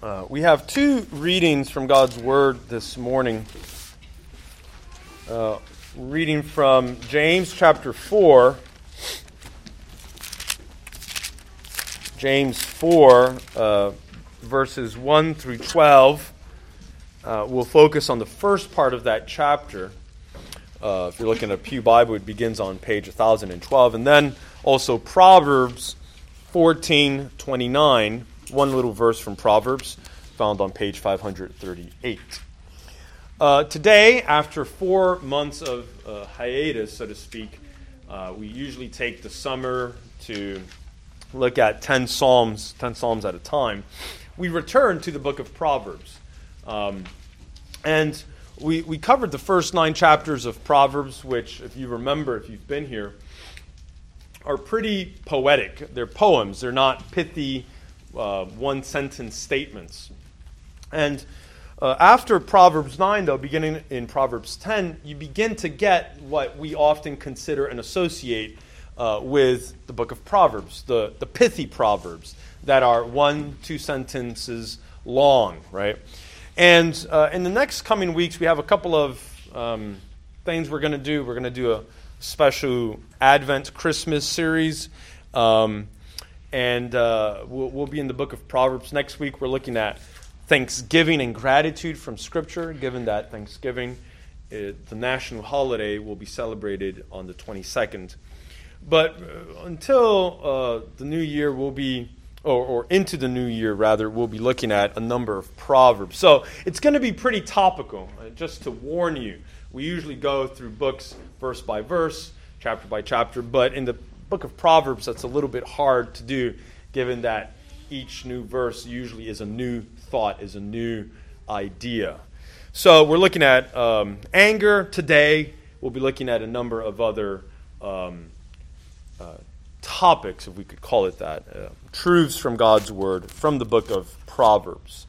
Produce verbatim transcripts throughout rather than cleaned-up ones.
Uh, we have two readings from God's Word this morning. Uh, reading from James chapter four. James four, uh, verses one through twelve. Uh, we'll focus on the first part of that chapter. Uh, if you're looking at a Pew Bible, it begins on page one thousand twelve. And then also Proverbs fourteen twenty-nine. One little verse from Proverbs found on page five hundred thirty-eight. Uh, today, after four months of uh, hiatus, so to speak, uh, we usually take the summer to look at ten psalms, ten psalms at a time. We return to the book of Proverbs. Um, and we, we covered the first nine chapters of Proverbs, which, if you remember, if you've been here, are pretty poetic. They're poems. They're not pithy, uh, one-sentence statements. And uh, after Proverbs nine, though, beginning in Proverbs ten, you begin to get what we often consider and associate uh, with the book of Proverbs, the, the pithy Proverbs that are one, two sentences long, right? And uh, in the next coming weeks, we have a couple of um, things we're going to do. We're going to do a special Advent Christmas series. Um, and uh, we'll, we'll be in the book of Proverbs. Next week, we're looking at Thanksgiving and gratitude from Scripture, given that Thanksgiving, uh, the national holiday, will be celebrated on the twenty-second. But uh, until uh, the new year, we'll be Or, or into the new year, rather, we'll be looking at a number of Proverbs. So it's going to be pretty topical. Uh, just to warn you, we usually go through books verse by verse, chapter by chapter. But in the book of Proverbs, that's a little bit hard to do, given that each new verse usually is a new thought, is a new idea. So we're looking at um, anger today. We'll be looking at a number of other um, uh, topics, if we could call it that, uh, truths from God's Word, from the book of Proverbs.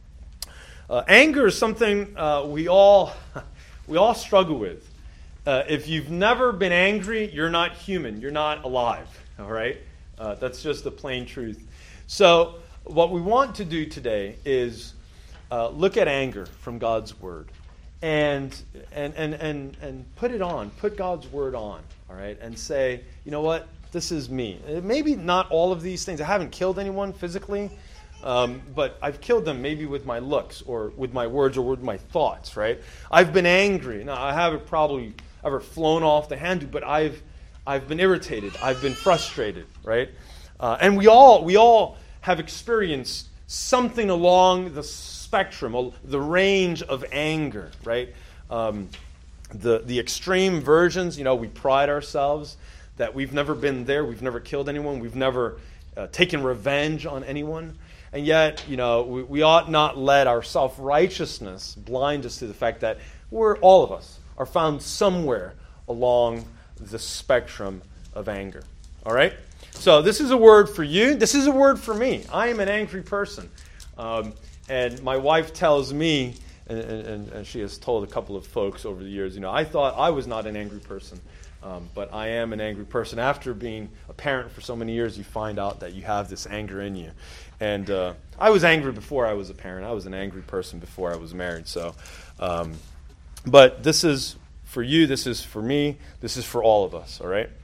Uh, anger is something uh, we all we all struggle with. Uh, if you've never been angry, you're not human. You're not alive. All right? Uh, that's just the plain truth. So what we want to do today is uh, look at anger from God's Word and and and and and put it on, put God's Word on, all right, and say, you know what? This is me. Maybe not all of these things. I haven't killed anyone physically, um, but I've killed them maybe with my looks or with my words or with my thoughts, right? I've been angry. Now, I haven't probably ever flown off the handle, but I've I've been irritated. I've been frustrated, right? Uh, and we all we all have experienced something along the spectrum, the range of anger, right? Um, the the extreme versions, you know, we pride ourselves that we've never been there, we've never killed anyone, we've never uh, taken revenge on anyone. And yet, you know, we, we ought not let our self-righteousness blind us to the fact that we're, all of us are found somewhere along the spectrum of anger. All right? So this is a word for you. This is a word for me. I am an angry person. Um, and my wife tells me, and, and, and she has told a couple of folks over the years, you know, I thought I was not an angry person. Um, but I am an angry person. After being a parent for so many years, you find out that you have this anger in you. And uh, I was angry before I was a parent. I was an angry person before I was married. So, um, but this is for you. This is for me. This is for all of us. All right.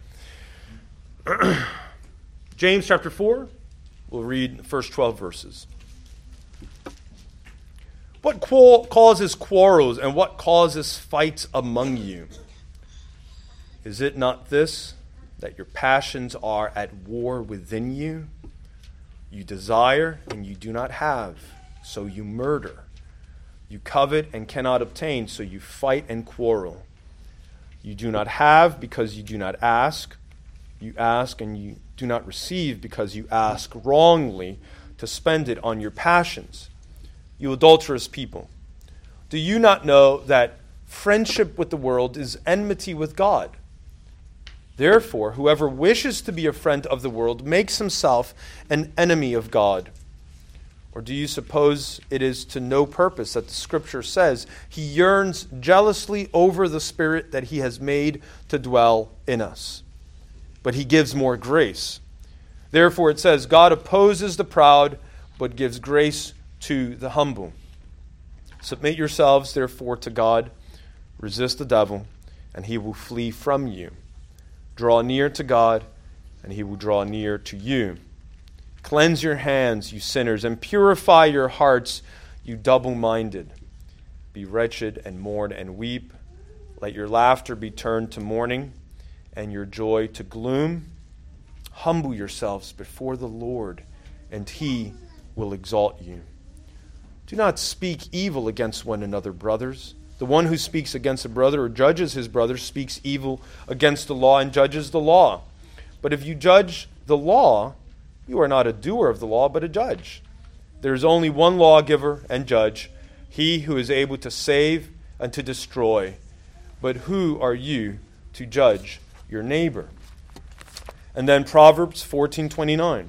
James chapter four. We'll read the first twelve verses. What qual- causes quarrels and what causes fights among you? Is it not this, that your passions are at war within you? You desire and you do not have, so you murder. You covet and cannot obtain, so you fight and quarrel. You do not have because you do not ask. You ask and you do not receive because you ask wrongly to spend it on your passions. You adulterous people, do you not know that friendship with the world is enmity with God? Therefore, whoever wishes to be a friend of the world makes himself an enemy of God. Or do you suppose it is to no purpose that the Scripture says he yearns jealously over the Spirit that he has made to dwell in us? But he gives more grace. Therefore it says, God opposes the proud, but gives grace to the humble. Submit yourselves, therefore, to God. Resist the devil, and he will flee from you. Draw near to God, and he will draw near to you. Cleanse your hands, you sinners, and purify your hearts, you double-minded. Be wretched and mourn and weep. Let your laughter be turned to mourning, and your joy to gloom. Humble yourselves before the Lord, and he will exalt you. Do not speak evil against one another, brothers. The one who speaks against a brother or judges his brother speaks evil against the law and judges the law. But if you judge the law, you are not a doer of the law, but a judge. There is only one lawgiver and judge, he who is able to save and to destroy. But who are you to judge your neighbor? And then Proverbs fourteen twenty-nine.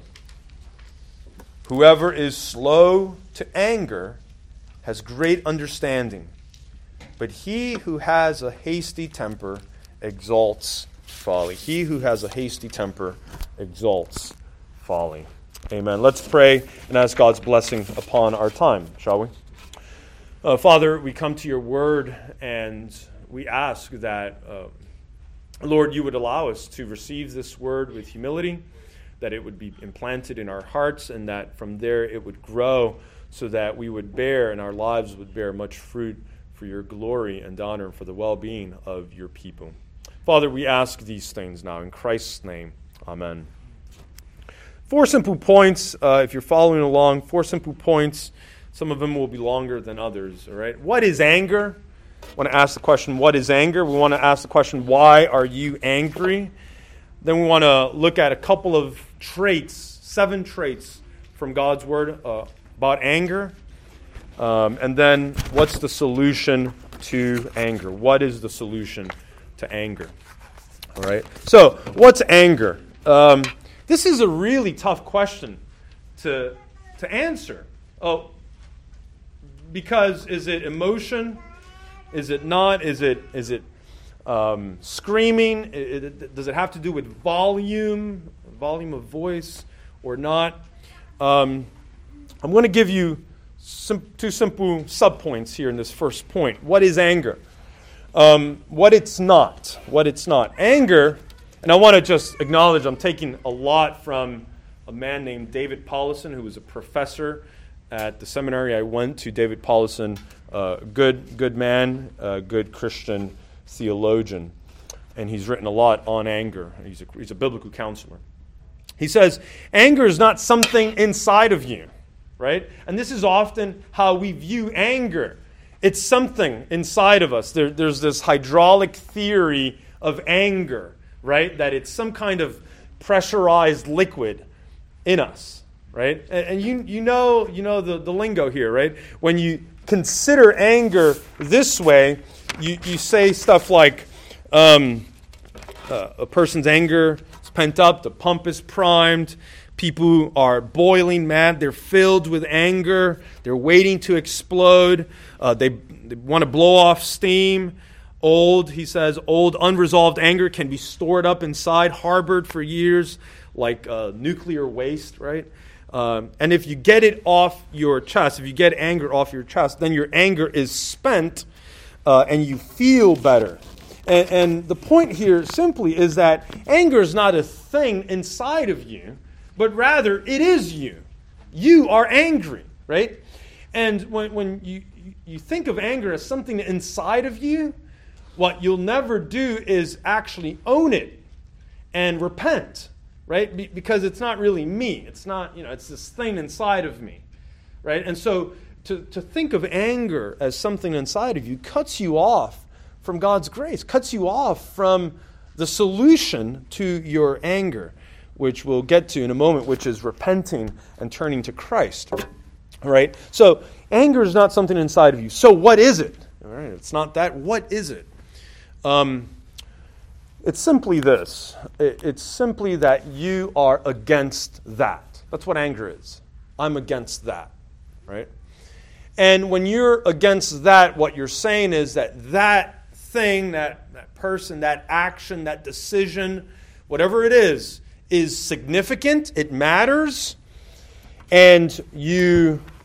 Whoever is slow to anger has great understanding, but he who has a hasty temper exalts folly. He who has a hasty temper exalts folly. Amen. Let's pray and ask God's blessing upon our time, shall we? Uh, Father, we come to your word and we ask that, uh, Lord, you would allow us to receive this word with humility, that it would be implanted in our hearts, and that from there it would grow so that we would bear and our lives would bear much fruit for your glory and honor and for the well-being of your people. Father, we ask these things now in Christ's name. Amen. Four simple points, uh, if you're following along, four simple points. Some of them will be longer than others, all right? What is anger? We want to ask the question, what is anger? We want to ask the question, why are you angry? Then we want to look at a couple of traits, seven traits from God's word uh, about anger. Um, and then what's the solution to anger? What is the solution to anger? All right. So what's anger? Um, this is a really tough question to to answer. Oh, because is it emotion? Is it not? Is it is it um, screaming? It, it, does it have to do with volume, volume of voice, or not? Um, I'm going to give you some, two simple subpoints here in this first point. What is anger? Um, what it's not. What it's not. Anger, and I want to just acknowledge I'm taking a lot from a man named David Paulison, who was a professor at the seminary I went to. David Paulison, uh, good, good man, uh, good Christian theologian, and he's written a lot on anger. He's a, he's a biblical counselor. He says, anger is not something inside of you, right? And this is often how we view anger. It's something inside of us. There, there's this hydraulic theory of anger, right? That it's some kind of pressurized liquid in us, right? And, and you you know you know the, the lingo here, right? When you consider anger this way, you, you say stuff like, um, uh, a person's anger is pent up, the pump is primed, people are boiling mad, they're filled with anger, they're waiting to explode, uh, they, they want to blow off steam. Old, he says, old unresolved anger can be stored up inside, harbored for years, like uh, nuclear waste, right? Um, and if you get it off your chest, if you get anger off your chest, then your anger is spent uh, and you feel better. And, and the point here simply is that anger is not a thing inside of you, but rather it is you. You are angry, right? And when, when you, you think of anger as something inside of you, what you'll never do is actually own it and repent, right? Be, because it's not really me. It's not, you know, it's this thing inside of me, right? And so to, to think of anger as something inside of you cuts you off from God's grace, cuts you off from the solution to your anger, which we'll get to in a moment, which is repenting and turning to Christ, all right? So anger is not something inside of you. So what is it? All right, it's not that. What is it? Um, it's simply this. It's simply that you are against that. That's what anger is. I'm against that, right? And when you're against that, what you're saying is that that thing, that, that person, that action, that decision, whatever it is, is significant, it matters, and you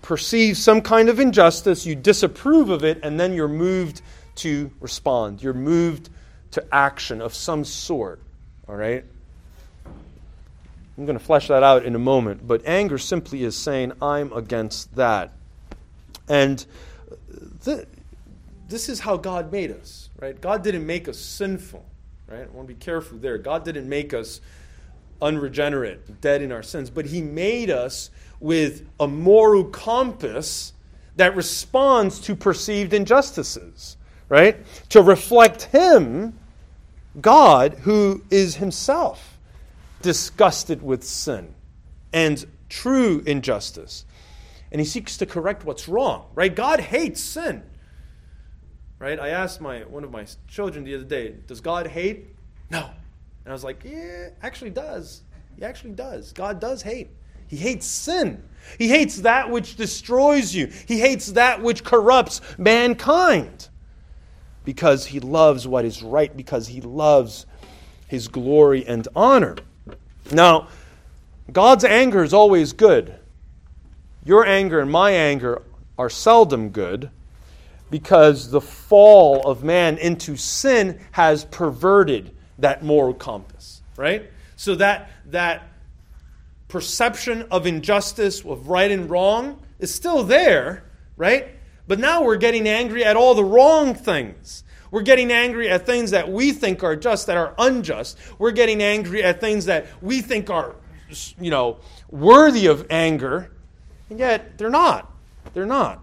perceive some kind of injustice, you disapprove of it, and then you're moved to respond. You're moved to action of some sort. All right? I'm going to flesh that out in a moment, but anger simply is saying, I'm against that. And th- this is how God made us, right? God didn't make us sinful, right? I want to be careful there. God didn't make us unregenerate, dead in our sins, but He made us with a moral compass that responds to perceived injustices, right? To reflect Him, God, who is Himself disgusted with sin and true injustice. And He seeks to correct what's wrong, right? God hates sin, right? I asked my one of my children the other day, does God hate? No. And I was like, yeah, actually does. He actually does. God does hate. He hates sin. He hates that which destroys you. He hates that which corrupts mankind. Because He loves what is right. Because He loves His glory and honor. Now, God's anger is always good. Your anger and my anger are seldom good, because the fall of man into sin has perverted that moral compass, right? So that that perception of injustice, of right and wrong, is still there, right? But now we're getting angry at all the wrong things. We're getting angry at things that we think are just, that are unjust. We're getting angry at things that we think are, you know, worthy of anger, and yet they're not. They're not.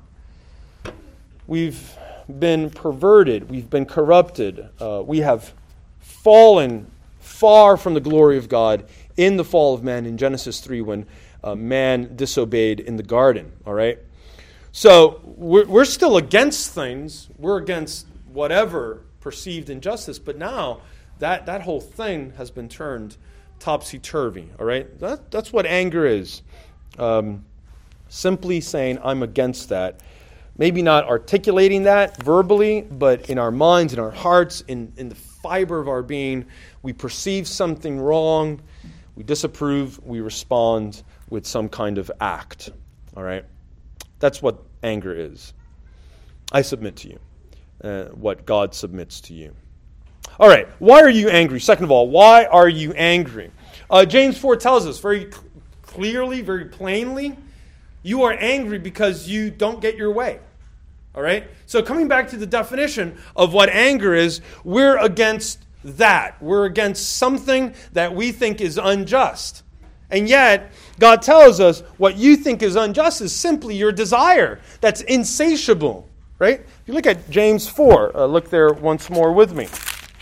We've been perverted. We've been corrupted. Uh, we have fallen far from the glory of God in the fall of man in Genesis three, when uh, man disobeyed in the garden. All right? So we're, we're still against things. We're against whatever perceived injustice. But now that, that whole thing has been turned topsy-turvy. All right? That, that's what anger is. Um, simply saying, I'm against that. Maybe not articulating that verbally, but in our minds, in our hearts, in, in the fiber of our being, we perceive something wrong, we disapprove, we respond with some kind of act. All right? That's what anger is. I submit to you uh, what God submits to you. All right, why are you angry? Second of all, why are you angry? Uh, James four tells us very cl- clearly, very plainly, you are angry because you don't get your way. All right? So coming back to the definition of what anger is, we're against that. We're against something that we think is unjust. And yet, God tells us what you think is unjust is simply your desire. That's insatiable. Right? If you look at James four, uh, look there once more with me.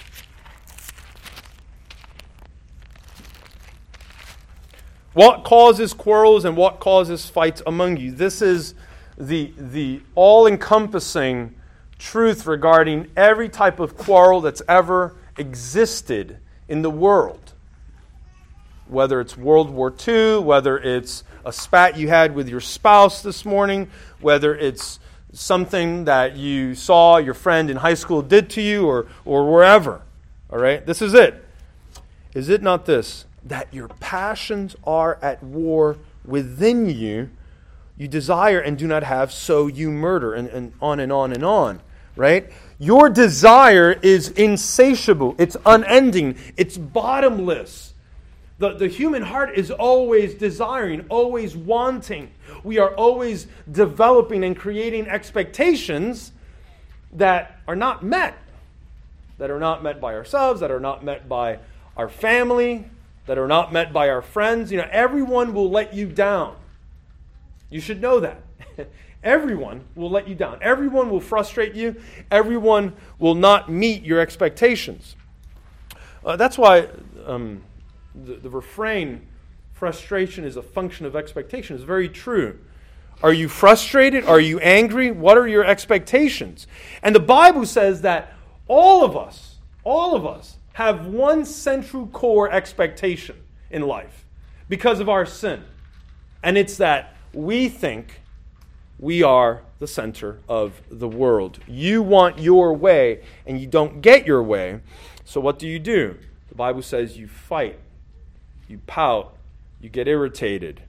What causes quarrels and what causes fights among you? This is the, the all-encompassing truth regarding every type of quarrel that's ever existed in the world. Whether it's World War Two, whether it's a spat you had with your spouse this morning, whether it's something that you saw your friend in high school did to you, or, or wherever. All right? This is it. Is it not this? That your passions are at war within you. You desire and do not have, so you murder, and, and on and on and on. Right? Your desire is insatiable. It's unending. It's bottomless. The, the human heart is always desiring, always wanting. We are always developing and creating expectations that are not met. That are not met by ourselves, that are not met by our family, that are not met by our friends. You know, everyone will let you down. You should know that. Everyone will let you down. Everyone will frustrate you. Everyone will not meet your expectations. Uh, that's why um, the, the refrain, frustration is a function of expectation, is very true. Are you frustrated? Are you angry? What are your expectations? And the Bible says that all of us, all of us, have one central core expectation in life because of our sin. And it's that we think we are the center of the world. You want your way, and you don't get your way. So what do you do? The Bible says you fight, you pout, you get irritated.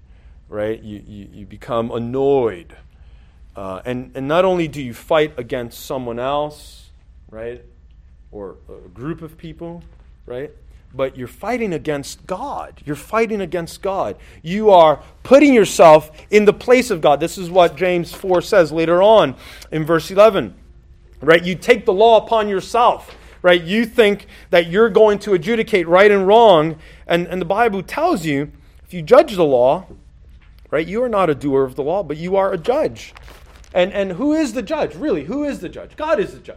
right? You, you, you become annoyed. Uh, and, and not only do you fight against someone else, right, or a group of people, right, but you're fighting against God. You're fighting against God. You are putting yourself in the place of God. This is what James four says later on in verse eleven, right? You take the law upon yourself, right? You think that you're going to adjudicate right and wrong, and, and the Bible tells you, if you judge the law, right, you are not a doer of the law, but you are a judge. And, and who is the judge? Really, who is the judge? God is the judge.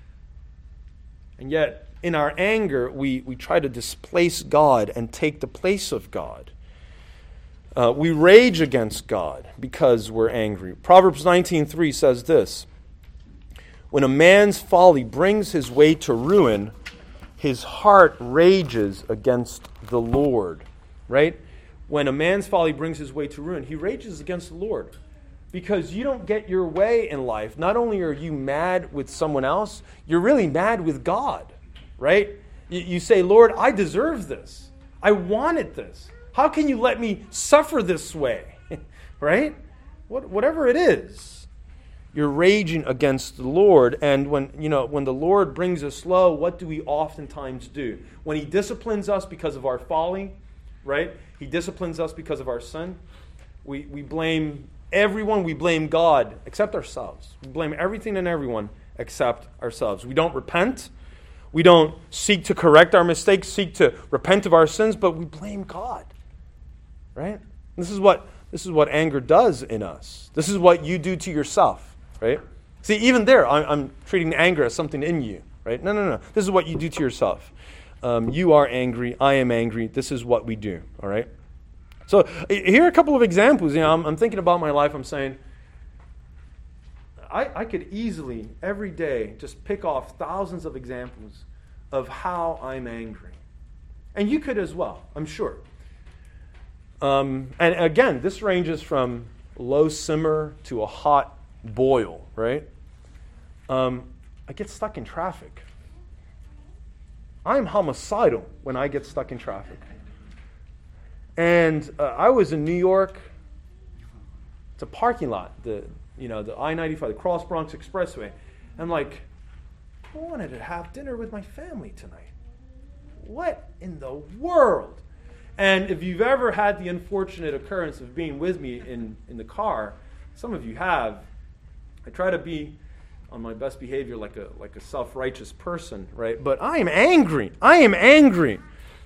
And yet, in our anger, we, we try to displace God and take the place of God. Uh, we rage against God because we're angry. Proverbs nineteen three says this, when a man's folly brings his way to ruin, his heart rages against the Lord. Right? When a man's folly brings his way to ruin, he rages against the Lord. Because you don't get your way in life. Not only are you mad with someone else, you're really mad with God. Right? You, you say, Lord, I deserve this. I wanted this. How can you let me suffer this way? Right? What, whatever it is, you're raging against the Lord. And when you know when the Lord brings us low, what do we oftentimes do? When He disciplines us because of our folly, right? He disciplines us because of our sin. We we blame everyone. We blame God except ourselves. We blame everything and everyone except ourselves. We don't repent. We don't seek to correct our mistakes, seek to repent of our sins, but we blame God. Right? This is what this is what anger does in us. This is what you do to yourself. Right? See, even there, I'm, I'm treating anger as something in you. Right? No, no, no. This is what you do to yourself. Um, you are angry. I am angry. This is what we do. All right? So here are a couple of examples. You know, I'm, I'm thinking about my life. I'm saying, I, I could easily, every day, just pick off thousands of examples of how I'm angry. And you could as well, I'm sure. Um, and again, this ranges from low simmer to a hot boil, right? Um, I get stuck in traffic. I'm homicidal when I get stuck in traffic. And uh, I was in New York. It's a parking lot, the you know, the I ninety-five, the Cross Bronx Expressway. I'm like, I wanted to have dinner with my family tonight. What in the world? And if you've ever had the unfortunate occurrence of being with me in, in the car, some of you have, I try to be on my best behavior like a like a self-righteous person, right? But I am angry. I am angry.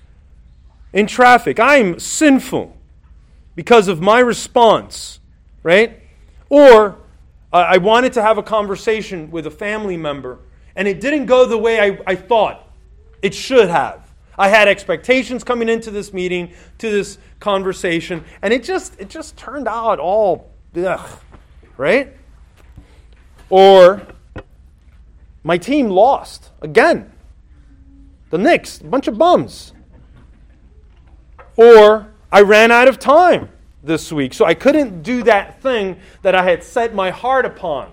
In traffic, I am sinful because of my response, right? Or uh, I wanted to have a conversation with a family member, and it didn't go the way I, I thought it should have. I had expectations coming into this meeting, to this conversation, and it just it just turned out all ugh, right? Or my team lost again. The Knicks, a bunch of bums. Or I ran out of time this week, so I couldn't do that thing that I had set my heart upon.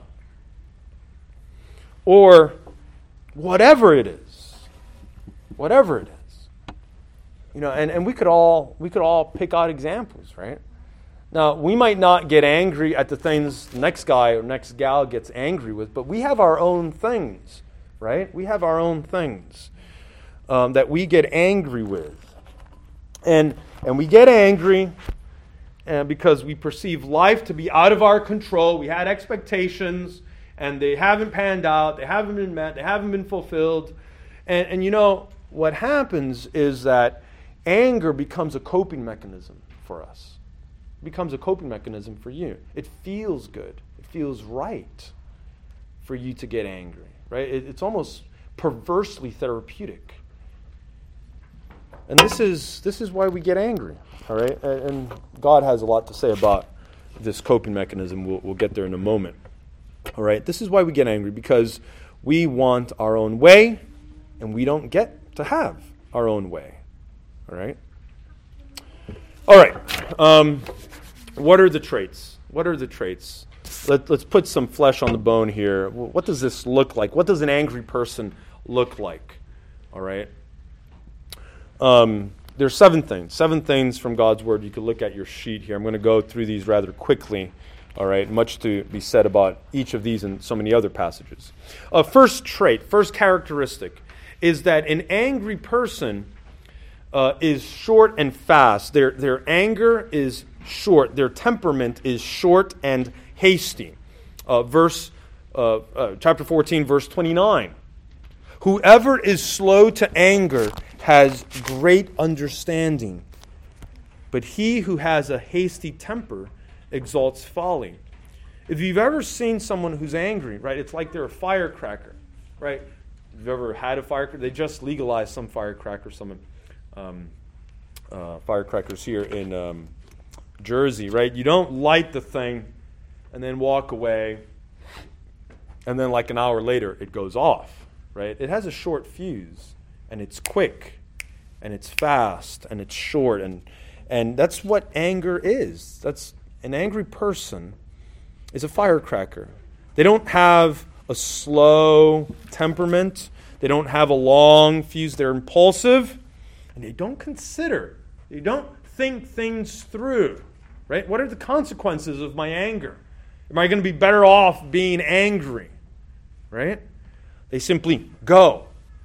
Or whatever it is. Whatever it is. You know, and, and we could all we could all pick out examples, right? Now, we might not get angry at the things the next guy or next gal gets angry with, but we have our own things, right? We have our own things um, that we get angry with. And and we get angry and because we perceive life to be out of our control. We had expectations, and they haven't panned out. They haven't been met. They haven't been fulfilled. And, and you know, what happens is that anger becomes a coping mechanism for us. It becomes a coping mechanism for you. It feels good. It feels right for you to get angry, right? It, it's almost perversely therapeutic. And this is this is why we get angry, all right? And God has a lot to say about this coping mechanism. We'll, we'll get there in a moment, all right? This is why we get angry, because we want our own way, and we don't get to have our own way, all right? All right. Um, what are the traits? What are the traits? Let, let's put some flesh on the bone here. What does this look like? What does an angry person look like, all right? Um, there's seven things. Seven things from God's Word. You can look at your sheet here. I'm going to go through these rather quickly. All right, much to be said about each of these and so many other passages. Uh, first trait, first characteristic, is that an angry person uh, is short and fast. Their, their anger is short. Their temperament is short and hasty. Uh, verse, uh, uh, chapter fourteen, verse twenty-nine. Whoever is slow to anger has great understanding, but he who has a hasty temper exalts folly. If you've ever seen someone who's angry, right, it's like they're a firecracker, right? If you've ever had a firecracker, they just legalized some firecrackers, some um, uh, firecrackers here in um, Jersey, right? You don't light the thing and then walk away, and then like an hour later it goes off, right? It has a short fuse, and it's quick, and it's fast, and it's short, and and that's what anger is. That's An angry person is a firecracker. They don't have a slow temperament. They don't have a long fuse. They're impulsive, and they don't consider. They don't think things through, right? What are the consequences of my anger? Am I going to be better off being angry, right? They simply go,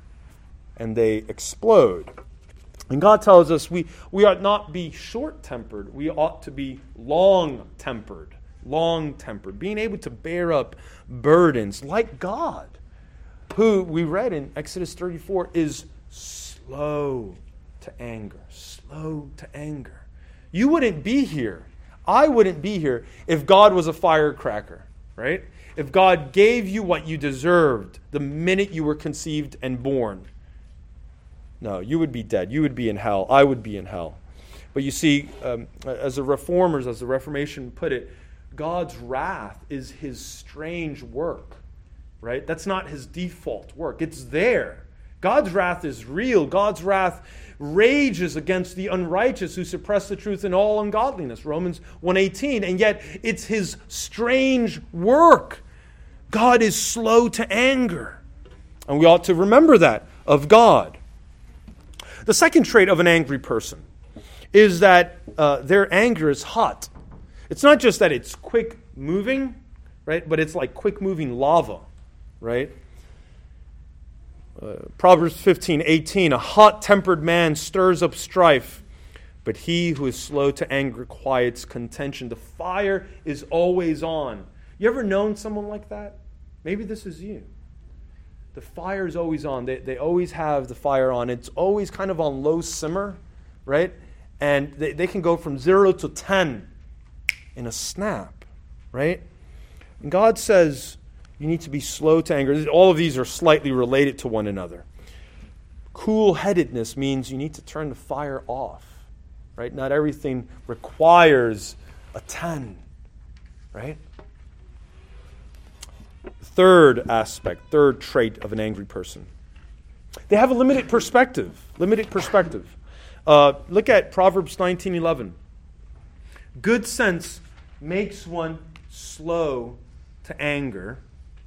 and they explode. And God tells us we, we ought not be short-tempered. We ought to be long-tempered. Long-tempered. Being able to bear up burdens like God, who we read in Exodus thirty-four is slow to anger. Slow to anger. You wouldn't be here. I wouldn't be here if God was a firecracker, right? If God gave you what you deserved the minute you were conceived and born. No, you would be dead. You would be in hell. I would be in hell. But you see, um, as the Reformers, as the Reformation put it, God's wrath is his strange work, right? That's not his default work. It's there. God's wrath is real. God's wrath rages against the unrighteous who suppress the truth in all ungodliness, Romans one eighteen. And yet, it's his strange work. God is slow to anger. And we ought to remember that of God. The second trait of an angry person is that uh, their anger is hot. It's not just that it's quick moving, right? But it's like quick moving lava, right? Uh, Proverbs fifteen eighteen, a hot-tempered man stirs up strife, but he who is slow to anger quiets contention. The fire is always on. You ever known someone like that? Maybe this is you. The fire is always on. They, they always have the fire on. It's always kind of on low simmer, right? And they, they can go from zero to ten in a snap, right? And God says you need to be slow to anger. All of these are slightly related to one another. Cool-headedness means you need to turn the fire off, right? Not everything requires a ten, right? Third aspect, third trait of an angry person. They have a limited perspective. Limited perspective. Uh, look at Proverbs nineteen eleven. Good sense makes one slow to anger,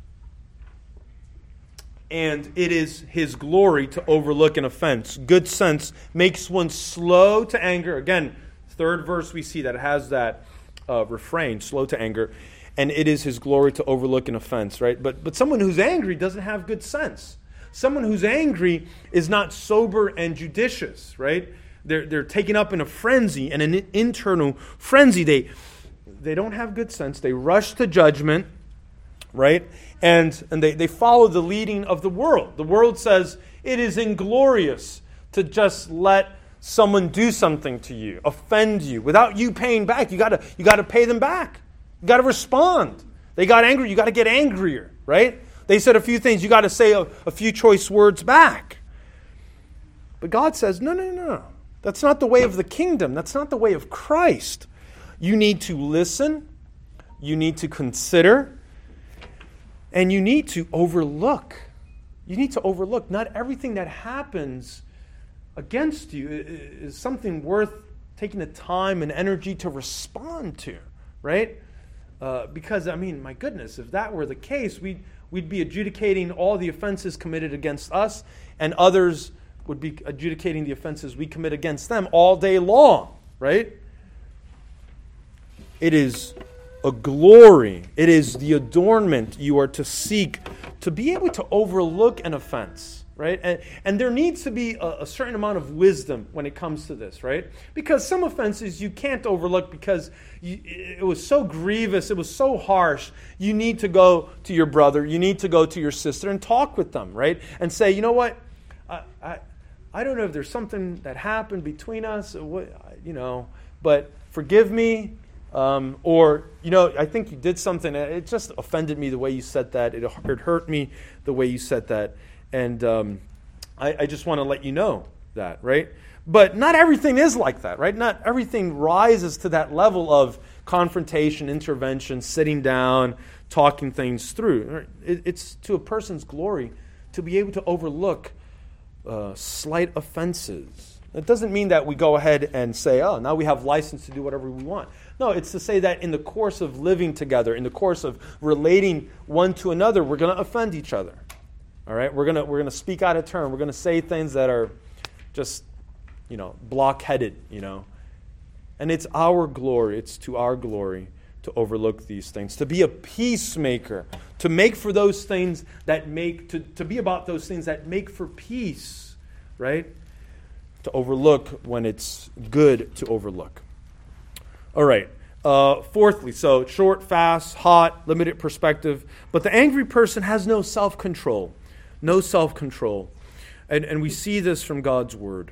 and it is his glory to overlook an offense. Good sense makes one slow to anger. Again, third verse we see that it has that uh, refrain, slow to anger. And it is his glory to overlook an offense, right? But but someone who's angry doesn't have good sense. Someone who's angry is not sober and judicious, right? They're they're taken up in a frenzy, and an internal frenzy. They they don't have good sense. They rush to judgment, right? And and they, they follow the leading of the world. The world says it is inglorious to just let someone do something to you, offend you, without you paying back. You gotta you gotta pay them back. You got to respond. They got angry. You got to get angrier, right? They said a few things. You got to say a, a few choice words back. But God says, no, no, no. That's not the way of the kingdom. That's not the way of Christ. You need to listen. You need to consider. And you need to overlook. You need to overlook. Not everything that happens against you is something worth taking the time and energy to respond to, right? Uh, because, I mean, my goodness, if that were the case, we'd, we'd be adjudicating all the offenses committed against us and others would be adjudicating the offenses we commit against them all day long, right? It is a glory. It is the adornment you are to seek to be able to overlook an offense, right? And, and there needs to be a, a certain amount of wisdom when it comes to this, right? Because some offenses you can't overlook because you, it was so grievous, it was so harsh. You need to go to your brother, you need to go to your sister and talk with them, right? And say, you know what, I I, I don't know if there's something that happened between us, or what, you know, but forgive me. Um, or, you know, I think you did something, it just offended me the way you said that. It, it hurt me the way you said that. And um, I, I just want to let you know that, right? But not everything is like that, right? Not everything rises to that level of confrontation, intervention, sitting down, talking things through. It, it's to a person's glory to be able to overlook uh, slight offenses. It doesn't mean that we go ahead and say, oh, now we have license to do whatever we want. No, it's to say that in the course of living together, in the course of relating one to another, we're going to offend each other. All right? We're going to we're going to speak out of turn. We're going to say things that are just, you know, blockheaded, you know. And it's our glory, it's to our glory to overlook these things, to be a peacemaker, to make for those things that make, to, to be about those things that make for peace, right? To overlook when it's good to overlook. All right. Uh, fourthly, so short, fast, hot, limited perspective. But the angry person has no self-control. No self-control. And, and we see this from God's word.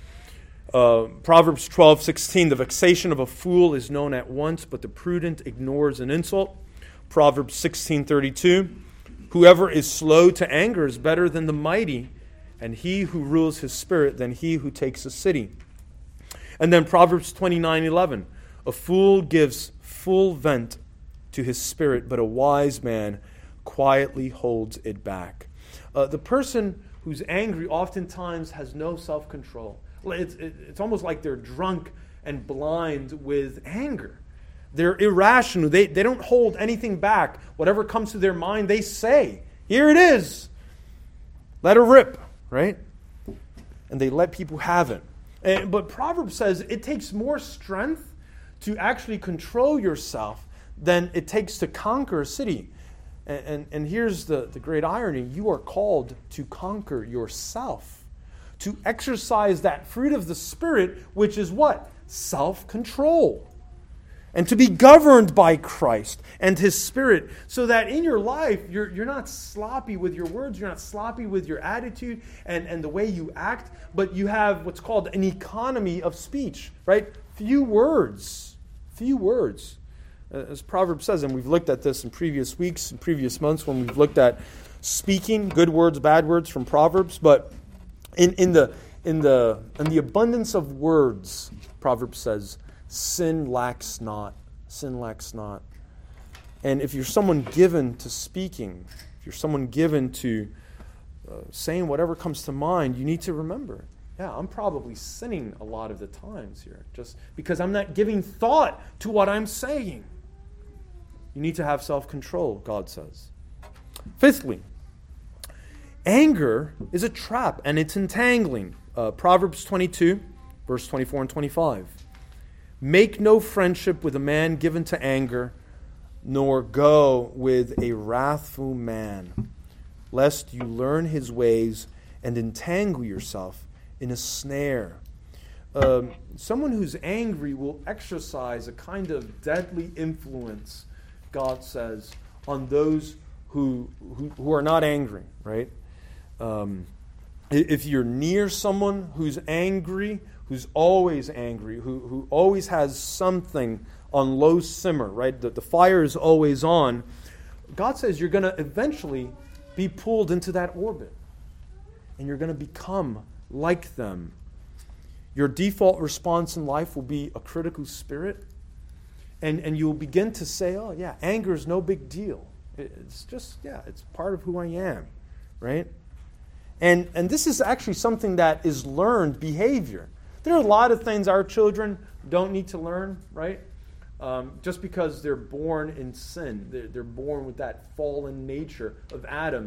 Uh, Proverbs twelve sixteen, the vexation of a fool is known at once, but the prudent ignores an insult. Proverbs sixteen thirty-two, whoever is slow to anger is better than the mighty, and he who rules his spirit than he who takes a city. And then Proverbs twenty-nine eleven, a fool gives full vent to his spirit, but a wise man quietly holds it back. Uh, the person who's angry oftentimes has no self-control. It's, it's almost like they're drunk and blind with anger. They're irrational. They, they don't hold anything back. Whatever comes to their mind, they say, here it is. Let her rip, right? And they let people have it. And, but Proverbs says it takes more strength to actually control yourself than it takes to conquer a city. And, and, and here's the, the great irony. You are called to conquer yourself, to exercise that fruit of the Spirit, which is what? Self-control. And to be governed by Christ and His Spirit, so that in your life, you're, you're not sloppy with your words, you're not sloppy with your attitude and, and the way you act, but you have what's called an economy of speech, right? Few words. Few words. As Proverbs says, and we've looked at this in previous weeks, in previous months, when we've looked at speaking, good words, bad words from Proverbs, but in, in the in the in the abundance of words, Proverbs says, sin lacks not. Sin lacks not. And if you're someone given to speaking, if you're someone given to uh, saying whatever comes to mind, you need to remember, yeah, I'm probably sinning a lot of the times here, just because I'm not giving thought to what I'm saying. You need to have self-control, God says. Fifthly, anger is a trap and it's entangling. Uh, Proverbs twenty-two, verse twenty-four and twenty-five. Make no friendship with a man given to anger, nor go with a wrathful man, lest you learn his ways and entangle yourself in a snare. Um, someone who's angry will exercise a kind of deadly influence, God says, on those who who, who are not angry, right? Um, if you're near someone who's angry, who's always angry, who, who always has something on low simmer, right? The, the fire is always on. God says you're going to eventually be pulled into that orbit. And you're going to become like them. Your default response in life will be a critical spirit. And, and you'll begin to say, oh, yeah, anger is no big deal. It's just, yeah, it's part of who I am, right? And, and this is actually something that is learned behavior. There are a lot of things our children don't need to learn, right? Um, just because they're born in sin. They're, they're born with that fallen nature of Adam.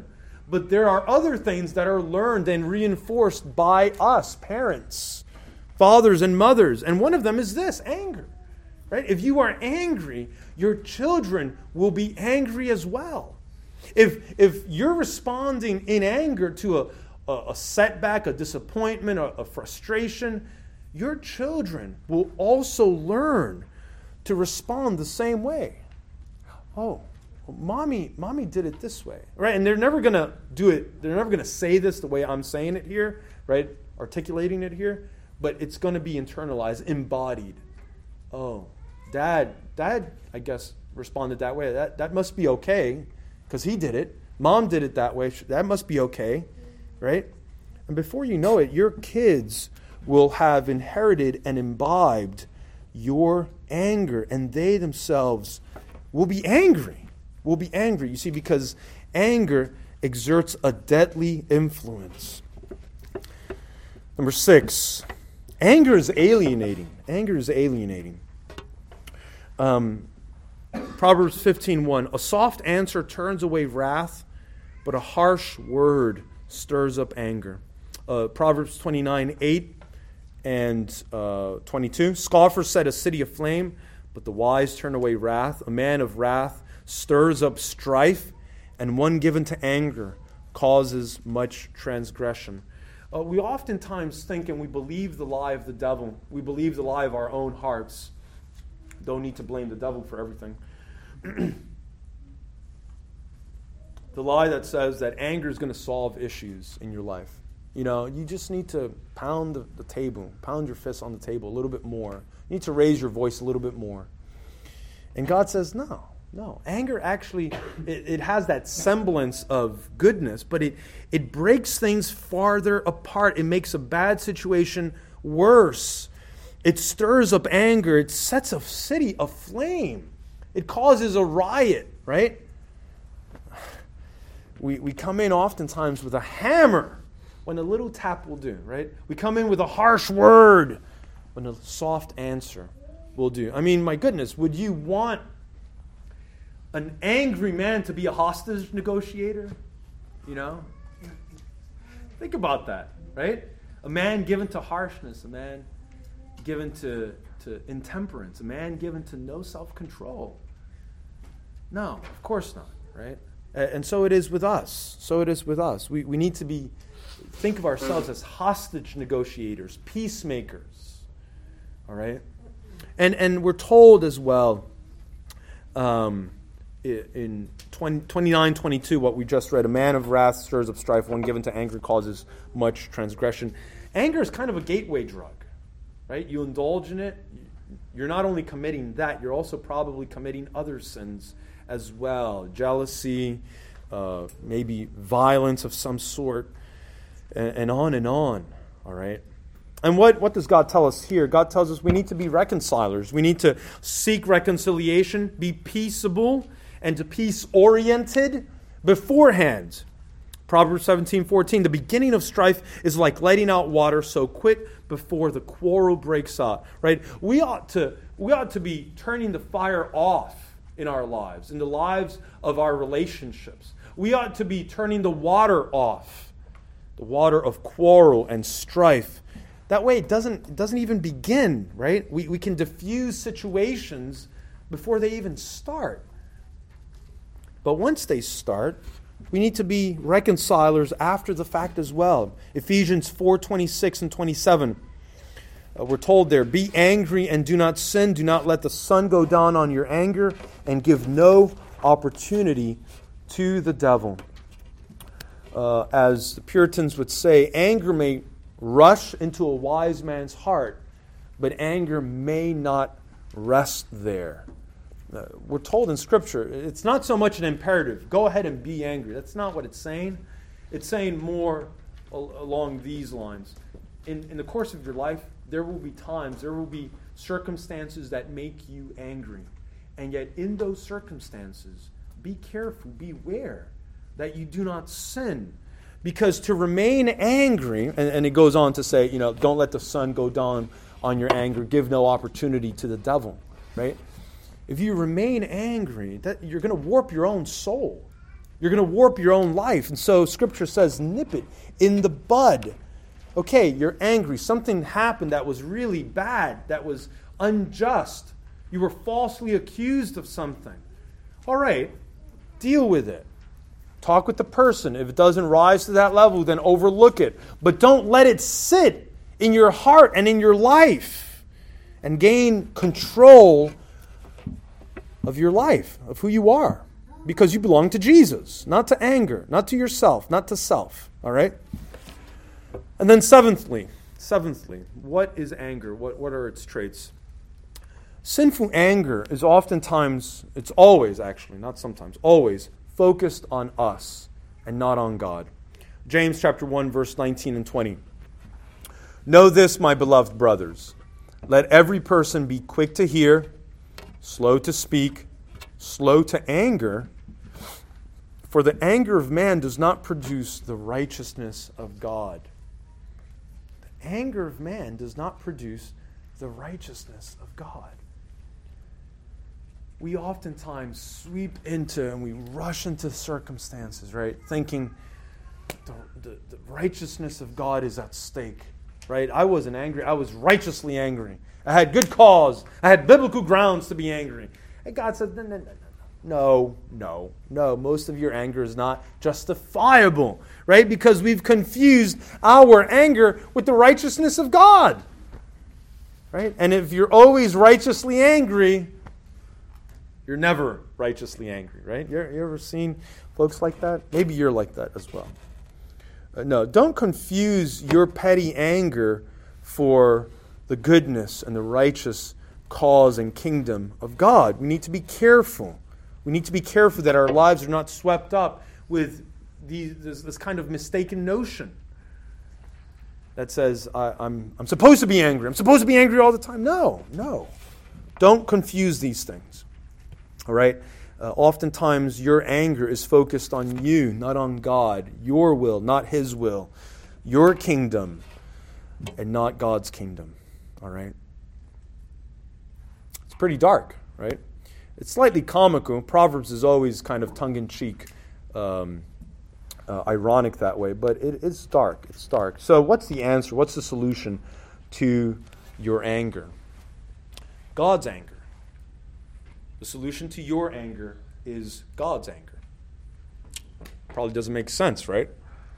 But there are other things that are learned and reinforced by us, parents, fathers and mothers. And one of them is this, anger. Right? If you are angry, your children will be angry as well. If, if you're responding in anger to a, a, a setback, a disappointment, a, a frustration, your children will also learn to respond the same way. Oh, mommy, mommy did it this way, right? And they're never going to do it. They're never going to say this the way I'm saying it here, right? Articulating it here, but it's going to be internalized, embodied. Oh, dad, dad, I guess responded that way. That that must be okay because he did it. Mom did it that way. That must be okay, right? And before you know it, your kids will have inherited and imbibed your anger, and they themselves will be angry. Will be angry. You see, because anger exerts a deadly influence. Number six, anger is alienating. Anger is alienating. Um, Proverbs fifteen one, a soft answer turns away wrath, but a harsh word stirs up anger. Uh, Proverbs twenty-nine eight and uh, twenty-two, scoffers set a city aflame, but the wise turn away wrath. A man of wrath stirs up strife, and one given to anger causes much transgression. Uh, we oftentimes think and we believe the lie of the devil. We believe the lie of our own hearts. Don't need to blame the devil for everything. The lie that says that anger is going to solve issues in your life. You know, you just need to pound the, the table, pound your fist on the table a little bit more. You need to raise your voice a little bit more. And God says, no, no. Anger actually, it, it has that semblance of goodness, but it, it breaks things farther apart. It makes a bad situation worse. It stirs up anger. It sets a city aflame. It causes a riot, right? We, we come in oftentimes with a hammer when a little tap will do, right? We come in with a harsh word when a soft answer will do. I mean, my goodness, would you want an angry man to be a hostage negotiator? You know? Think about that, right? A man given to harshness, a man given to, to intemperance, a man given to no self-control. No, of course not, right? And so it is with us. So it is with us. We we need to be think of ourselves as hostage negotiators, peacemakers. All right? And and we're told as well um, in twenty-nine twenty-two, what we just read, a man of wrath stirs up strife, one given to anger causes much transgression. Anger is kind of a gateway drug, right? You indulge in it. You're not only committing that, you're also probably committing other sins as well. Jealousy, uh, maybe violence of some sort, and, and on and on. All right? And what, what does God tell us here? God tells us we need to be reconcilers. We need to seek reconciliation, be peaceable, and to peace-oriented beforehand. Proverbs seventeen fourteen, the beginning of strife is like letting out water, so quit before the quarrel breaks out. Right? We ought to, we ought to be turning the fire off in our lives, in the lives of our relationships. We ought to be turning the water off, the water of quarrel and strife. That way it doesn't, it doesn't even begin, right? We, we can diffuse situations before they even start. But once they start, we need to be reconcilers after the fact as well. Ephesians four twenty-six and twenty-seven. Uh, we're told there, be angry and do not sin. Do not let the sun go down on your anger and give no opportunity to the devil. Uh, as the Puritans would say, anger may rush into a wise man's heart, but anger may not rest there. Uh, we're told in Scripture, it's not so much an imperative. Go ahead and be angry. That's not what it's saying. It's saying more al- along these lines. In, in the course of your life, there will be times, there will be circumstances that make you angry. And yet in those circumstances, be careful, beware that you do not sin. Because to remain angry, and, and it goes on to say, you know, don't let the sun go down on your anger. Give no opportunity to the devil, right? If you remain angry, that you're going to warp your own soul. You're going to warp your own life. And so Scripture says, nip it in the bud. Okay, you're angry. Something happened that was really bad, that was unjust. You were falsely accused of something. All right, deal with it. Talk with the person. If it doesn't rise to that level, then overlook it. But don't let it sit in your heart and in your life and gain control of your life, of who you are. Because you belong to Jesus, not to anger, not to yourself, not to self. All right? And then seventhly, seventhly, what is anger? What, what are its traits? Sinful anger is oftentimes, it's always actually, not sometimes, always focused on us and not on God. James chapter one, verse nineteen and twenty. Know this, my beloved brothers. Let every person be quick to hear, slow to speak, slow to anger. For the anger of man does not produce the righteousness of God. The anger of man does not produce the righteousness of God. We oftentimes sweep into and we rush into circumstances, right? Thinking the, the, the righteousness of God is at stake, right? I wasn't angry. I was righteously angry. I had good cause. I had biblical grounds to be angry. And God said, no, no, no, no. No, no, no. Most of your anger is not justifiable, right? Because we've confused our anger with the righteousness of God, right? And if you're always righteously angry, you're never righteously angry, right? You you ever seen folks like that? Maybe you're like that as well. Uh, no, don't confuse your petty anger for the goodness and the righteous cause and kingdom of God. We need to be careful. We need to be careful that our lives are not swept up with these, this, this kind of mistaken notion that says, I, I'm, I'm supposed to be angry. I'm supposed to be angry all the time. No, no. Don't confuse these things. All right? Uh, oftentimes, your anger is focused on you, not on God. Your will, not His will. Your kingdom, and not God's kingdom. All right? It's pretty dark, right? It's slightly comical. Proverbs is always kind of tongue-in-cheek, um, uh, ironic that way, but it, it's dark. It's dark. So what's the answer? What's the solution to your anger? God's anger. The solution to your anger is God's anger. Probably doesn't make sense, right?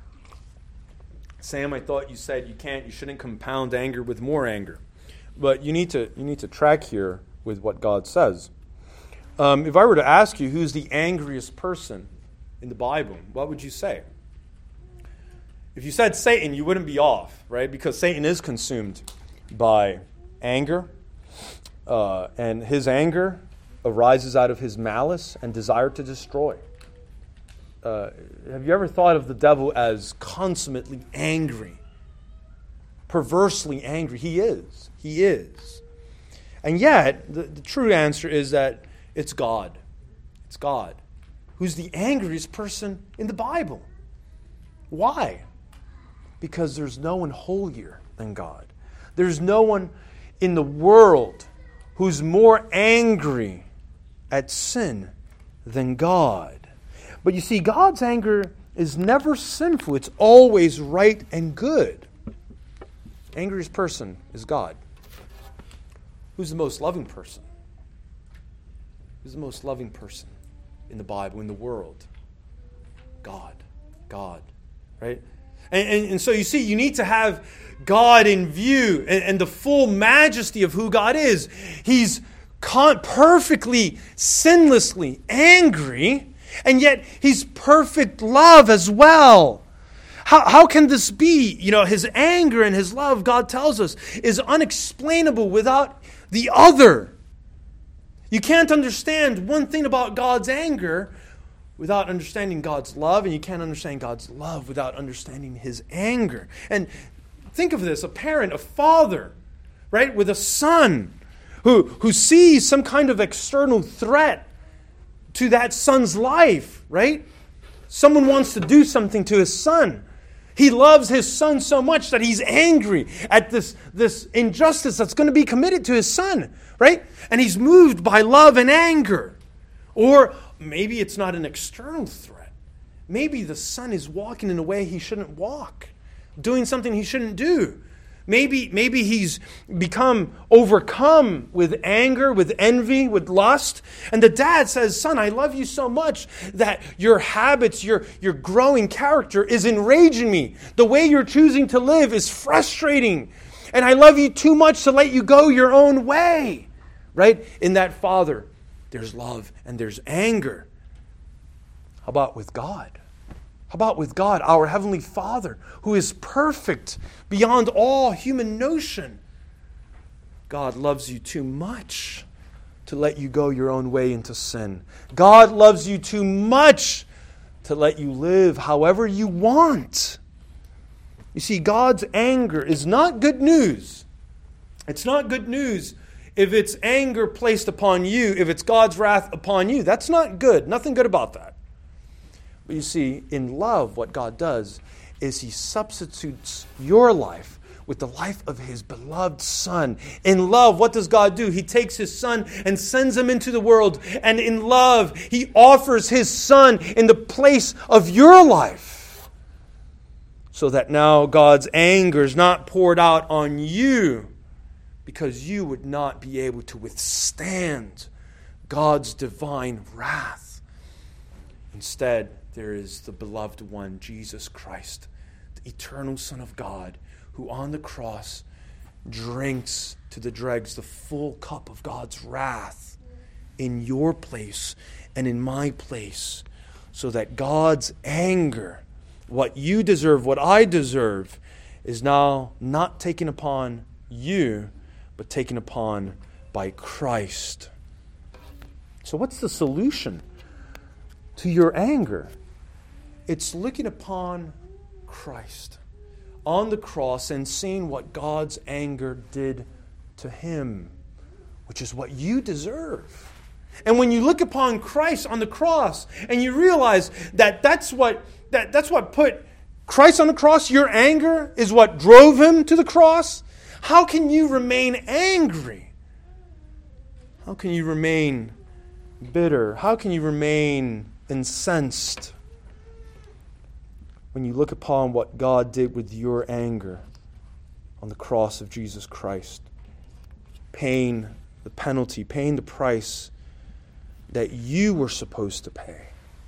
Sam, I thought you said you can't, you shouldn't compound anger with more anger. But you need to you need to track here with what God says. Um, if I were to ask you who's the angriest person in the Bible, what would you say? If you said Satan, you wouldn't be off, right? Because Satan is consumed by anger, uh, and his anger arises out of his malice and desire to destroy. Uh, have you ever thought of the devil as consummately angry? Perversely angry? He is. He is. And yet, the, the true answer is that it's God. It's God who's the angriest person in the Bible. Why? Because there's no one holier than God. There's no one in the world who's more angry at sin than God. But you see, God's anger is never sinful. It's always right and good. Angriest person is God. Who's the most loving person? Who's the most loving person in the Bible, in the world? God. God. Right? And, and, and so you see, you need to have God in view and, and the full majesty of who God is. He's con- perfectly, sinlessly angry, and yet He's perfect love as well. How, how can this be? You know, His anger and His love, God tells us, is unexplainable without the other. You can't understand one thing about God's anger without understanding God's love, and you can't understand God's love without understanding His anger. And think of this, a parent, a father, right, with a son who, who sees some kind of external threat to that son's life, right? Someone wants to do something to his son. He loves his son so much that he's angry at this, this injustice that's going to be committed to his son, right? And he's moved by love and anger. Or maybe it's not an external threat. maybe the son is walking in a way he shouldn't walk, doing something he shouldn't do. Maybe, maybe he's become overcome with anger, with envy, with lust. And the dad says, son, I love you so much that your habits, your, your growing character is enraging me. The way you're choosing to live is frustrating. And I love you too much to let you go your own way. Right? In that father, there's love and there's anger. How about with God? How about with God, our Heavenly Father, who is perfect beyond all human notion? God loves you too much to let you go your own way into sin. God loves you too much to let you live however you want. You see, God's anger is not good news. It's not good news if it's anger placed upon you, if it's God's wrath upon you. That's not good. Nothing good about that. But you see, in love, what God does is He substitutes your life with the life of His beloved Son. In love, what does God do? He takes His Son and sends Him into the world. And in love, He offers His Son in the place of your life. So that now God's anger is not poured out on you because you would not be able to withstand God's divine wrath. Instead, there is the beloved one, Jesus Christ, the eternal Son of God, who on the cross drinks to the dregs the full cup of God's wrath in your place and in my place, so that God's anger, what you deserve, what I deserve, is now not taken upon you, but taken upon by Christ. So what's the solution to your anger? It's looking upon Christ on the cross and seeing what God's anger did to Him, which is what you deserve. And when you look upon Christ on the cross and you realize that that's what that, that's what put Christ on the cross, your anger is what drove Him to the cross, how can you remain angry? How can you remain bitter? How can you remain incensed when you look upon what God did with your anger on the cross of Jesus Christ, paying the penalty, paying the price that you were supposed to pay?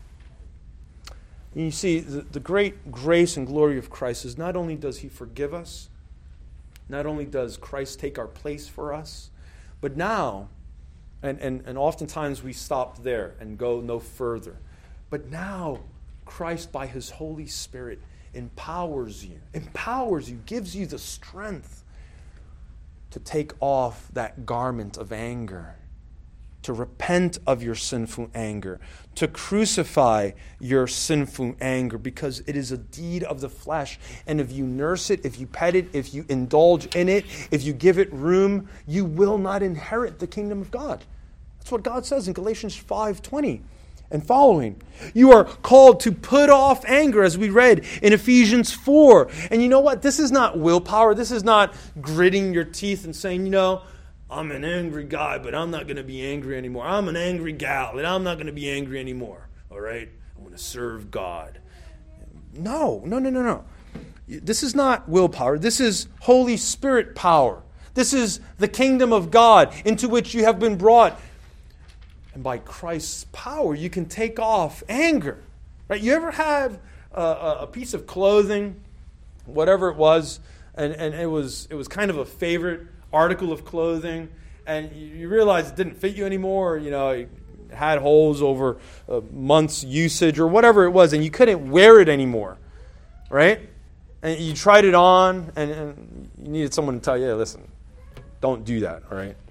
And you see, the, the great grace and glory of Christ is not only does He forgive us, not only does Christ take our place for us, but now, and, and, and oftentimes we stop there and go no further, but now Christ, by His Holy Spirit, empowers you, empowers you, gives you the strength to take off that garment of anger, to repent of your sinful anger, to crucify your sinful anger, because it is a deed of the flesh. And if you nurse it, if you pet it, if you indulge in it, if you give it room, you will not inherit the kingdom of God. That's what God says in Galatians five twenty. And following. You are called to put off anger, as we read in Ephesians four. And you know what? This is not willpower. This is not gritting your teeth and saying, you know, I'm an angry guy, but I'm not going to be angry anymore. I'm an angry gal, and I'm not going to be angry anymore. All right? I'm going to serve God. No, no, no, no, no. This is not willpower. This is Holy Spirit power. This is the kingdom of God into which you have been brought. And by Christ's power, you can take off anger. Right? You ever have a, a piece of clothing, whatever it was, and, and it was it was kind of a favorite article of clothing, and you realize it didn't fit you anymore, or, you know, it had holes over a month's usage or whatever it was, and you couldn't wear it anymore, right? And you tried it on, and, and you needed someone to tell you, hey, listen, don't do that, all right?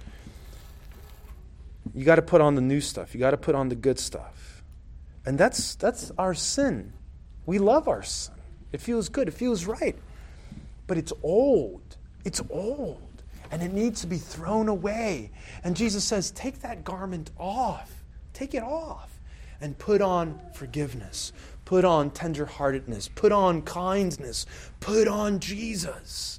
You got to put on the new stuff. You got to put on the good stuff. And that's that's our sin. We love our sin. It feels good. It feels right. But it's old. It's old. And it needs to be thrown away. And Jesus says, take that garment off. Take it off. And put on forgiveness. Put on tenderheartedness. Put on kindness. Put on Jesus.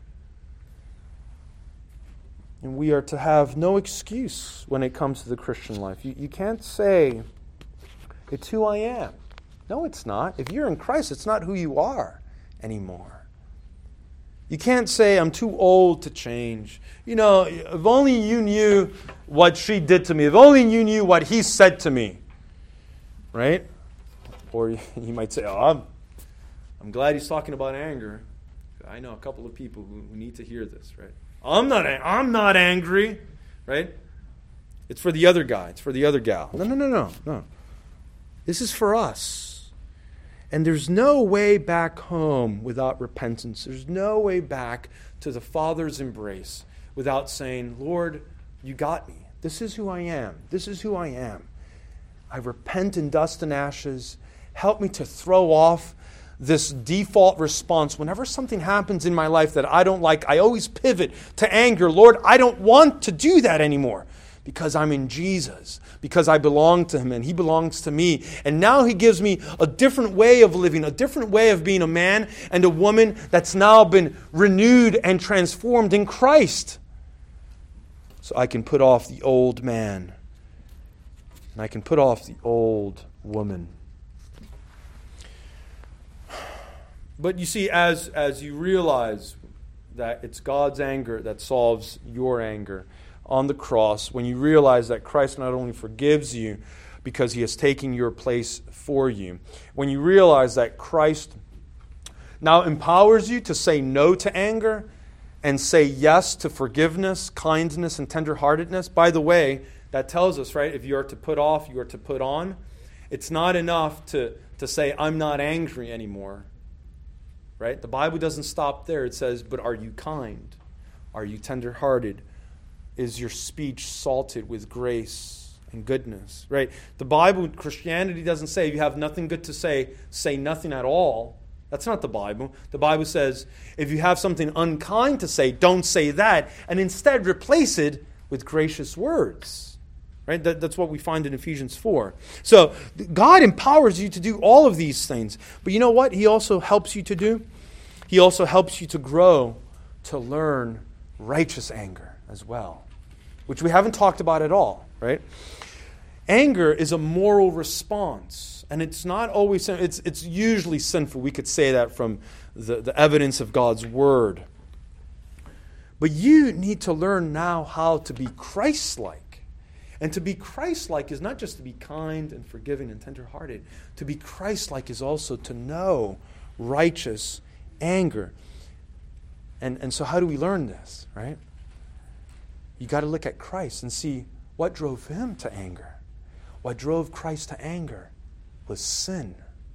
And we are to have no excuse when it comes to the Christian life. You, you can't say, it's who I am. No, it's not. If you're in Christ, it's not who you are anymore. You can't say, I'm too old to change. You know, if only you knew what she did to me. If only you knew what he said to me. Right? Or you might say, oh, I'm, I'm glad he's talking about anger. I know a couple of people who, who need to hear this, right? I'm not, I'm not angry, right? It's for the other guy. It's for the other gal. No, no, no, no, no. This is for us. And there's no way back home without repentance. There's no way back to the Father's embrace without saying, Lord, you got me. This is who I am. This is who I am. I repent in dust and ashes. Help me to throw off this default response. Whenever something happens in my life that I don't like, I always pivot to anger. Lord, I don't want to do that anymore because I'm in Jesus, because I belong to him and he belongs to me. And now he gives me a different way of living, a different way of being a man and a woman that's now been renewed and transformed in Christ. So I can put off the old man and I can put off the old woman. But you see, as, as you realize that it's God's anger that solves your anger on the cross, when you realize that Christ not only forgives you because he has taken your place for you, when you realize that Christ now empowers you to say no to anger and say yes to forgiveness, kindness, and tenderheartedness. By the way, that tells us, right, if you are to put off, you are to put on. It's not enough to, to say, I'm not angry anymore. Right? The Bible doesn't stop there. It says, but are you kind? Are you tenderhearted? Is your speech salted with grace and goodness? Right? The Bible, Christianity doesn't say if you have nothing good to say, say nothing at all. That's not the Bible. The Bible says if you have something unkind to say, don't say that, and instead replace it with gracious words. Right? That, that's what we find in Ephesians four. So God empowers you to do all of these things. But you know what he also helps you to do? He also helps you to grow, to learn righteous anger as well, which we haven't talked about at all. Right? Anger is a moral response. And it's not always, it's, it's usually sinful. We could say that from the, the evidence of God's word. But you need to learn now how to be Christ-like. And to be Christ-like is not just to be kind and forgiving and tenderhearted. To be Christ-like is also to know righteous anger. And, and so how do we learn this, right? You got to look at Christ and see what drove him to anger. What drove Christ to anger was sin.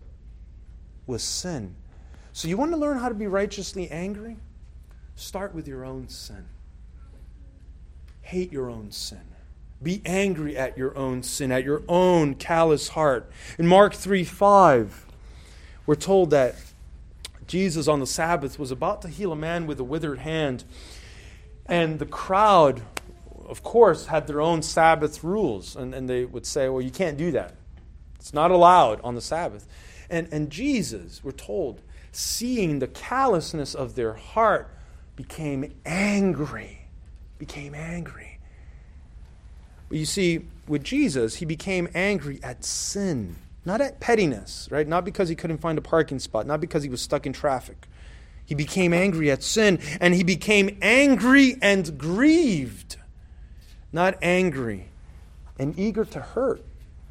Was sin. So you want to learn how to be righteously angry? Start with your own sin. Hate your own sin. Be angry at your own sin, at your own callous heart. In Mark three five, we're told that Jesus on the Sabbath was about to heal a man with a withered hand. And the crowd, of course, had their own Sabbath rules. And, and they would say, well, you can't do that. It's not allowed on the Sabbath. And, and Jesus, we're told, seeing the callousness of their heart, became angry. Became angry. But you see, with Jesus, he became angry at sin, not at pettiness, right? Not because he couldn't find a parking spot, not because he was stuck in traffic. He became angry at sin, and he became angry and grieved, not angry and eager to hurt.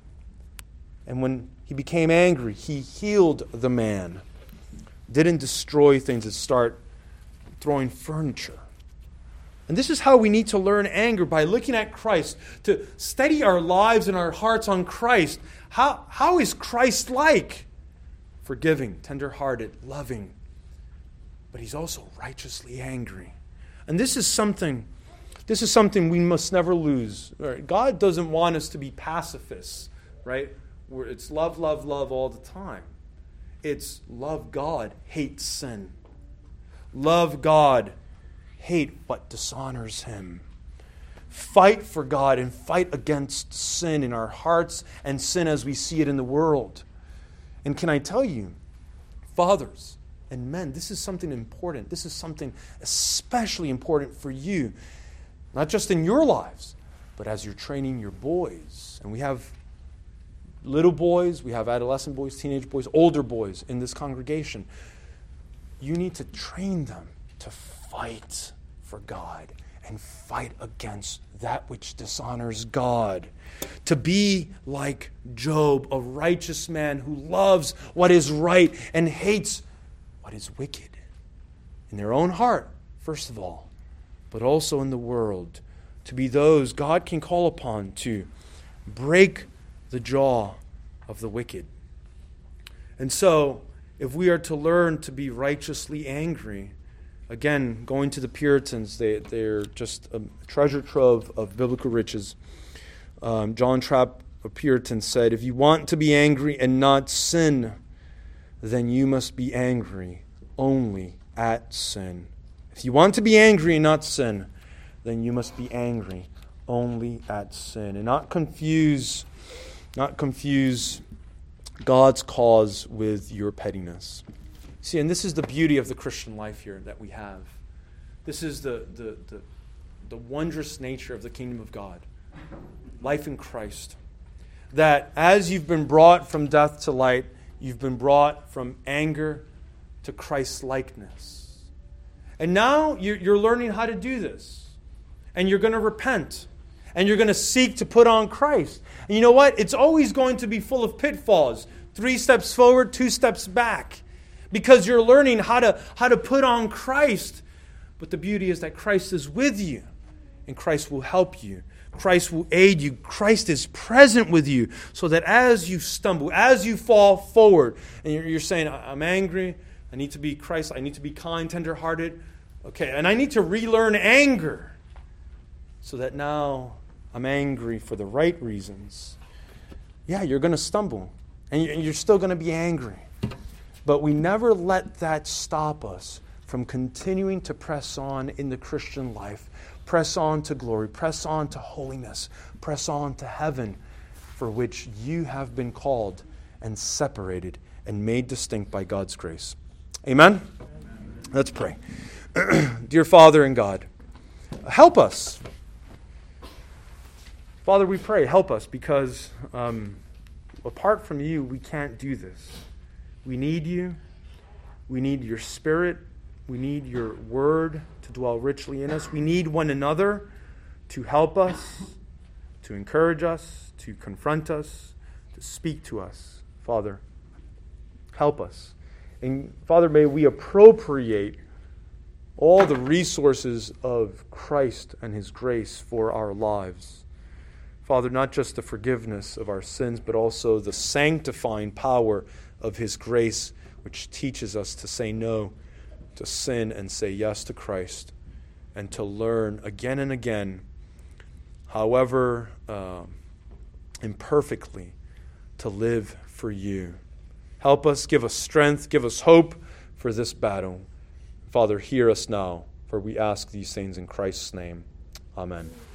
And when he became angry, he healed the man, didn't destroy things and start throwing furniture. And this is how we need to learn anger, by looking at Christ, to steady our lives and our hearts on Christ. How, how is Christ like? Forgiving, tender-hearted, loving. But he's also righteously angry. And this is something, this is something we must never lose. God doesn't want us to be pacifists, right? Where it's love, love, love all the time. It's love God, hate sin. Love God, hate what dishonors him. Fight for God and fight against sin in our hearts and sin as we see it in the world. And can I tell you, fathers and men, this is something important. This is something especially important for you. Not just in your lives, but as you're training your boys. And we have little boys, we have adolescent boys, teenage boys, older boys in this congregation. You need to train them to fight for God and fight against that which dishonors God. To be like Job, a righteous man who loves what is right and hates what is wicked. In their own heart, first of all, but also in the world. To be those God can call upon to break the jaw of the wicked. And so, if we are to learn to be righteously angry, again, going to the Puritans, they, they're just a treasure trove of biblical riches. Um, John Trapp, a Puritan, said, if you want to be angry and not sin, then you must be angry only at sin. If you want to be angry and not sin, then you must be angry only at sin. And not confuse, not confuse God's cause with your pettiness. See, and this is the beauty of the Christian life here that we have. This is the, the, the, the wondrous nature of the kingdom of God. Life in Christ. That as you've been brought from death to light, you've been brought from anger to Christ's likeness. And now you're, you're learning how to do this. And you're going to repent. And you're going to seek to put on Christ. And you know what? It's always going to be full of pitfalls. Three steps forward, two steps back. Because you're learning how to, how to put on Christ. But the beauty is that Christ is with you. And Christ will help you. Christ will aid you. Christ is present with you. So that as you stumble, as you fall forward, and you're, you're saying, I'm angry, I need to be Christ, I need to be kind, tender-hearted. Okay, and I need to relearn anger. So that now I'm angry for the right reasons. Yeah, you're going to stumble. And you're still going to be angry. But we never let that stop us from continuing to press on in the Christian life. Press on to glory. Press on to holiness. Press on to heaven, for which you have been called and separated and made distinct by God's grace. Amen? Amen. Let's pray. Dear Father and God, help us. Father, we pray, help us, because um, apart from you, we can't do this. We need you. We need your Spirit. We need your word to dwell richly in us. We need one another to help us, to encourage us, to confront us, to speak to us. Father, help us. And Father, may we appropriate all the resources of Christ and His grace for our lives. Father, not just the forgiveness of our sins, but also the sanctifying power of His grace, which teaches us to say no to sin and say yes to Christ, and to learn again and again, however uh, imperfectly, to live for you. Help us, give us strength, give us hope for this battle. Father, hear us now, for we ask these things in Christ's name. Amen.